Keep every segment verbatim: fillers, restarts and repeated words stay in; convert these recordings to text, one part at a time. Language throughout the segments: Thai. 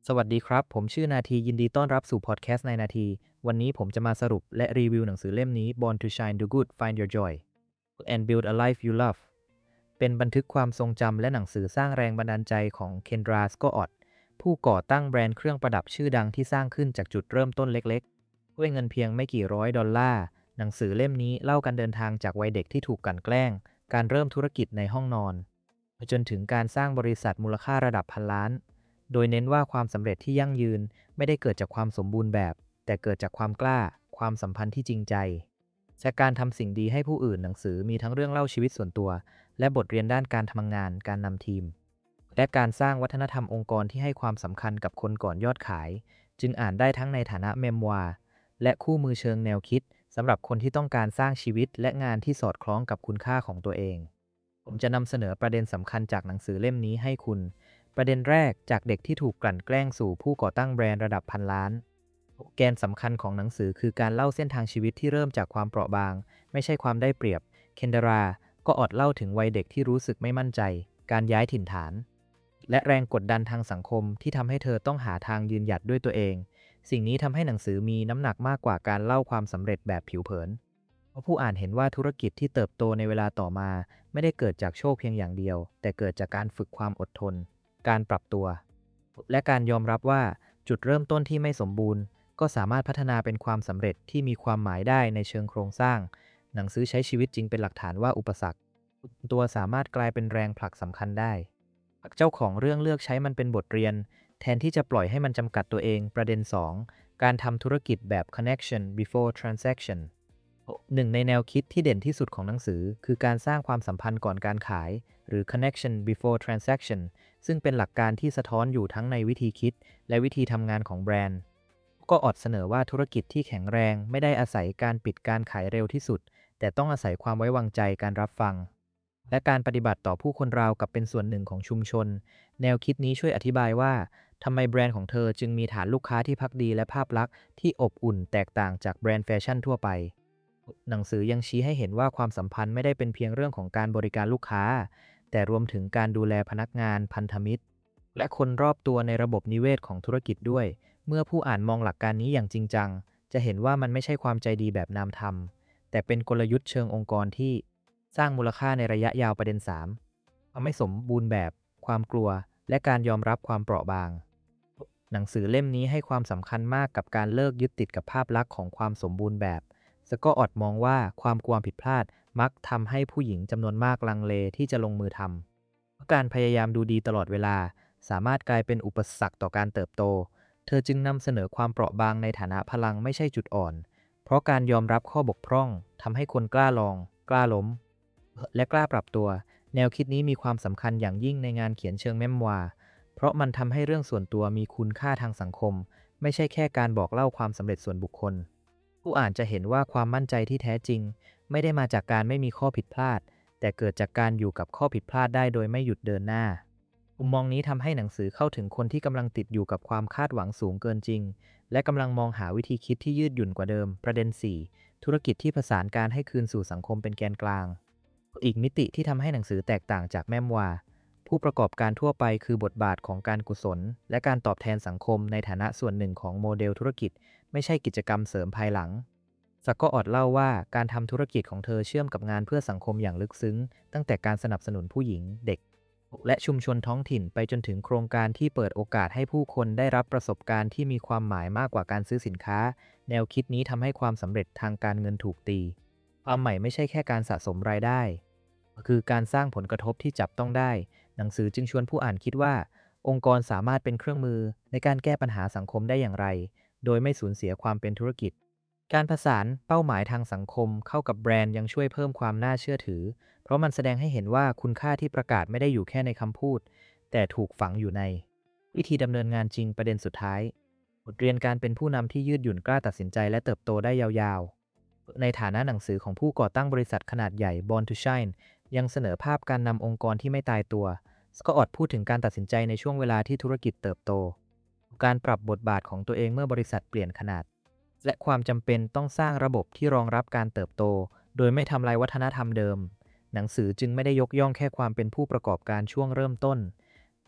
สวัสดีครับผมชื่อนาทียินดีต้อนรับสู่พอดแคสต์ในนาทีวันนี้ผมจะมาสรุปและรีวิวหนังสือเล่มนี้ Born to Shine Do Good Find Your Joy and Build a Life You Love เป็นบันทึกความทรงจำและหนังสือสร้างแรงบันดาลใจของเคนดราสโกอตผู้ก่อตั้งแบรนด์เครื่องประดับชื่อดังที่สร้างขึ้นจากจุดเริ่มต้นเล็กๆด้วยเงินเพียงไม่กี่ร้อยดอลลาร์หนังสือเล่มนี้เล่าการเดินทางจากวัยเด็กที่ถูกกลั่นแกล้งการเริ่มธุรกิจในห้องนอนจนถึงการสร้างบริษัทมูลค่าระดับพันล้านโดยเน้นว่าความสำเร็จที่ยั่งยืนไม่ได้เกิดจากความสมบูรณ์แบบแต่เกิดจากความกล้าความสัมพันธ์ที่จริงใจและการทำสิ่งดีให้ผู้อื่นหนังสือมีทั้งเรื่องเล่าชีวิตส่วนตัวและบทเรียนด้านการทำงานการนำทีมและการสร้างวัฒนธรรมองค์กรที่ให้ความสำคัญกับคนก่อนยอดขายจึงอ่านได้ทั้งในฐานะเมมวาร์และคู่มือเชิงแนวคิดสำหรับคนที่ต้องการสร้างชีวิตและงานที่สอดคล้องกับคุณค่าของตัวเองผมจะนำเสนอประเด็นสำคัญจากหนังสือเล่มนี้ให้คุณประเด็นแรกจากเด็กที่ถูกกลั่นแกล้งสู่ผู้ก่อตั้งแบรนด์ระดับพันล้านแกนสำคัญของหนังสือคือการเล่าเส้นทางชีวิตที่เริ่มจากความเปราะบางไม่ใช่ความได้เปรียบเคนดาราก็อดเล่าถึงวัยเด็กที่รู้สึกไม่มั่นใจการย้ายถิ่นฐานและแรงกดดันทางสังคมที่ทำให้เธอต้องหาทางยืนหยัดด้วยตัวเองสิ่งนี้ทำให้หนังสือมีน้ำหนักมากกว่าการเล่าความสำเร็จแบบผิวเผินเพราะผู้อ่านเห็นว่าธุรกิจที่เติบโตในเวลาต่อมาไม่ได้เกิดจากโชคเพียงอย่างเดียวแต่เกิดจากการฝึกความอดทนการปรับตัวและการยอมรับว่าจุดเริ่มต้นที่ไม่สมบูรณ์ก็สามารถพัฒนาเป็นความสำเร็จที่มีความหมายได้ในเชิงโครงสร้างหนังสือใช้ชีวิตจริงเป็นหลักฐานว่าอุปสรรคตัวสามารถกลายเป็นแรงผลักสำคัญได้เจ้าของเรื่องเลือกใช้มันเป็นบทเรียนแทนที่จะปล่อยให้มันจำกัดตัวเองประเด็นสองการทำธุรกิจแบบ connection before transaction หนึ่งในแนวคิดที่เด่นที่สุดของหนังสือคือการสร้างความสัมพันธ์ก่อนการขายหรือ connection before transaction ซึ่งเป็นหลักการที่สะท้อนอยู่ทั้งในวิธีคิดและวิธีทำงานของแบรนด์ก็อดเสนอว่าธุรกิจที่แข็งแรงไม่ได้อาศัยการปิดการขายเร็วที่สุดแต่ต้องอาศัยความไว้วางใจการรับฟังและการปฏิบัติต่อผู้คนราวกับเป็นส่วนหนึ่งของชุมชนแนวคิดนี้ช่วยอธิบายว่าทำไมแบรนด์ของเธอจึงมีฐานลูกค้าที่พักดีและภาพลักษณ์ที่อบอุ่นแตกต่างจากแบรนด์แฟชั่นทั่วไปหนังสือยังชี้ให้เห็นว่าความสัมพันธ์ไม่ได้เป็นเพียงเรื่องของการบริการลูกค้าแต่รวมถึงการดูแลพนักงานพันธมิตรและคนรอบตัวในระบบนิเวศของธุรกิจด้วยเมื่อผู้อ่านมองหลักการนี้อย่างจริงจังจะเห็นว่ามันไม่ใช่ความใจดีแบบนามธรรมแต่เป็นกลยุทธ์เชิงองค์กรที่สร้างมูลค่าในระยะยาวประเด็นสามความไม่สมบูรณ์แบบความกลัวและการยอมรับความเปราะบางหนังสือเล่มนี้ให้ความสำคัญมากกับการเลิกยึดติดกับภาพลักษณ์ของความสมบูรณ์แบบสก็อตมองว่าความกลัวผิดพลาดมักทำให้ผู้หญิงจำนวนมากลังเลที่จะลงมือทำเพราะการพยายามดูดีตลอดเวลาสามารถกลายเป็นอุปสรรคต่อการเติบโตเธอจึงนำเสนอความเปราะบางในฐานะพลังไม่ใช่จุดอ่อนเพราะการยอมรับข้อบกพร่องทำให้คนกล้าลองกล้าล้มและกล้าปรับตัวแนวคิดนี้มีความสำคัญอย่างยิ่งในงานเขียนเชิงเมมวาร์เพราะมันทำให้เรื่องส่วนตัวมีคุณค่าทางสังคมไม่ใช่แค่การบอกเล่าความสำเร็จส่วนบุคคลผู้อ่านจะเห็นว่าความมั่นใจที่แท้จริงไม่ได้มาจากการไม่มีข้อผิดพลาดแต่เกิดจากการอยู่กับข้อผิดพลาดได้โดยไม่หยุดเดินหน้ามุมมองนี้ทำให้หนังสือเข้าถึงคนที่กำลังติดอยู่กับความคาดหวังสูงเกินจริงและกำลังมองหาวิธีคิดที่ยืดหยุ่นกว่าเดิมประเด็นสี่ธุรกิจที่ผสานการให้คืนสู่สังคมเป็นแกนกลางอีกมิติที่ทำให้หนังสือแตกต่างจากแมมวาร์ผู้ประกอบการทั่วไปคือบทบาทของการกุศลและการตอบแทนสังคมในฐานะส่วนหนึ่งของโมเดลธุรกิจไม่ใช่กิจกรรมเสริมภายหลังสักก็อดเล่าว่าการทำธุรกิจของเธอเชื่อมกับงานเพื่อสังคมอย่างลึกซึ้งตั้งแต่การสนับสนุนผู้หญิงเด็กและชุมชนท้องถิ่นไปจนถึงโครงการที่เปิดโอกาสให้ผู้คนได้รับประสบการณ์ที่มีความหมายมากกว่าการซื้อสินค้าแนวคิดนี้ทำให้ความสำเร็จทางการเงินถูกตีความใหม่ไม่ใช่แค่การสะสมรายได้คือการสร้างผลกระทบที่จับต้องได้หนังสือจึงชวนผู้อ่านคิดว่าองค์กรสามารถเป็นเครื่องมือในการแก้ปัญหาสังคมได้อย่างไรโดยไม่สูญเสียความเป็นธุรกิจการผสานเป้าหมายทางสังคมเข้ากับแบรนด์ยังช่วยเพิ่มความน่าเชื่อถือเพราะมันแสดงให้เห็นว่าคุณค่าที่ประกาศไม่ได้อยู่แค่ในคำพูดแต่ถูกฝังอยู่ในวิธีดำเนินงานจริงประเด็นสุดท้ายบทเรียนการเป็นผู้นำที่ยืดหยุ่นกล้าตัดสินใจและเติบโตได้ยาวๆในฐานะหนังสือของผู้ก่อตั้งบริษัทขนาดใหญ่ Born to Shine ยังเสนอภาพการนำองค์กรที่ไม่ตายตัวสก็อตพูดถึงการตัดสินใจในช่วงเวลาที่ธุรกิจเติบโตการปรับบทบาทของตัวเองเมื่อบริษัทเปลี่ยนขนาดและความจำเป็นต้องสร้างระบบที่รองรับการเติบโตโดยไม่ทำลายวัฒนธรรมเดิมหนังสือจึงไม่ได้ยกย่องแค่ความเป็นผู้ประกอบการช่วงเริ่มต้น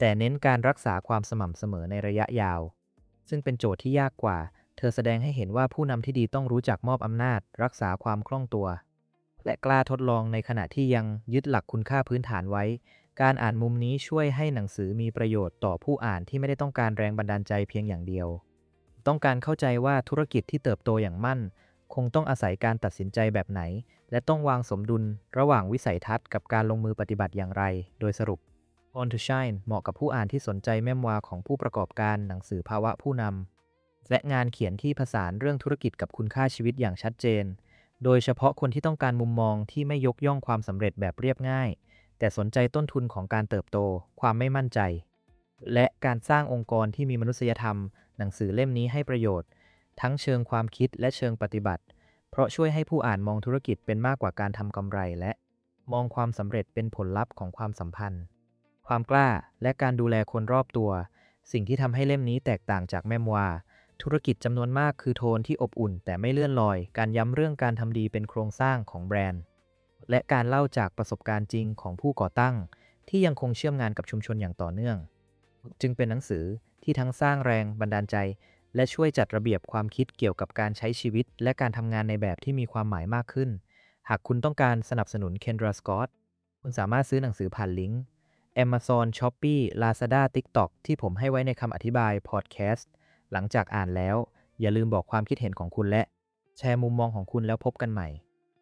แต่เน้นการรักษาความสม่ำเสมอในระยะยาวซึ่งเป็นโจทย์ที่ยากกว่าเธอแสดงให้เห็นว่าผู้นำที่ดีต้องรู้จักมอบอำนาจรักษาความคล่องตัวและกล้าทดลองในขณะที่ยังยึดหลักคุณค่าพื้นฐานไว้การอ่านมุมนี้ช่วยให้หนังสือมีประโยชน์ต่อผู้อ่านที่ไม่ได้ต้องการแรงบันดาลใจเพียงอย่างเดียวต้องการเข้าใจว่าธุรกิจที่เติบโตอย่างมั่นคงต้องอาศัยการตัดสินใจแบบไหนและต้องวางสมดุลระหว่างวิสัยทัศน์กับการลงมือปฏิบัติอย่างไรโดยสรุป Born to Shine เหมาะกับผู้อ่านที่สนใจเมมวาของผู้ประกอบการหนังสือภาวะผู้นำและงานเขียนที่ผสานเรื่องธุรกิจกับคุณค่าชีวิตอย่างชัดเจนโดยเฉพาะคนที่ต้องการมุมมองที่ไม่ยกย่องความสำเร็จแบบเรียบง่ายแต่สนใจต้นทุนของการเติบโตความไม่มั่นใจและการสร้างองค์กรที่มีมนุษยธรรมหนังสือเล่มนี้ให้ประโยชน์ทั้งเชิงความคิดและเชิงปฏิบัติเพราะช่วยให้ผู้อ่านมองธุรกิจเป็นมากกว่าการทำกำไรและมองความสำเร็จเป็นผลลัพธ์ของความสัมพันธ์ความกล้าและการดูแลคนรอบตัวสิ่งที่ทำให้เล่มนี้แตกต่างจากแมมวาธุรกิจจำนวนมากคือโทนที่อบอุ่นแต่ไม่เลื่อนลอยการย้ำเรื่องการทำดีเป็นโครงสร้างของแบรนด์และการเล่าจากประสบการณ์จริงของผู้ก่อตั้งที่ยังคงเชื่อมงานกับชุมชนอย่างต่อเนื่องจึงเป็นหนังสือที่ทั้งสร้างแรงบันดาลใจและช่วยจัดระเบียบความคิดเกี่ยวกับการใช้ชีวิตและการทำงานในแบบที่มีความหมายมากขึ้นหากคุณต้องการสนับสนุนเคนดรา สกอตต์คุณสามารถซื้อหนังสือผ่านลิงก์ Amazon Shopee Lazada TikTok ที่ผมให้ไว้ในคำอธิบายพอดแคสต์หลังจากอ่านแล้วอย่าลืมบอกความคิดเห็นของคุณและแชร์มุมมองของคุณแล้วพบกันใหม่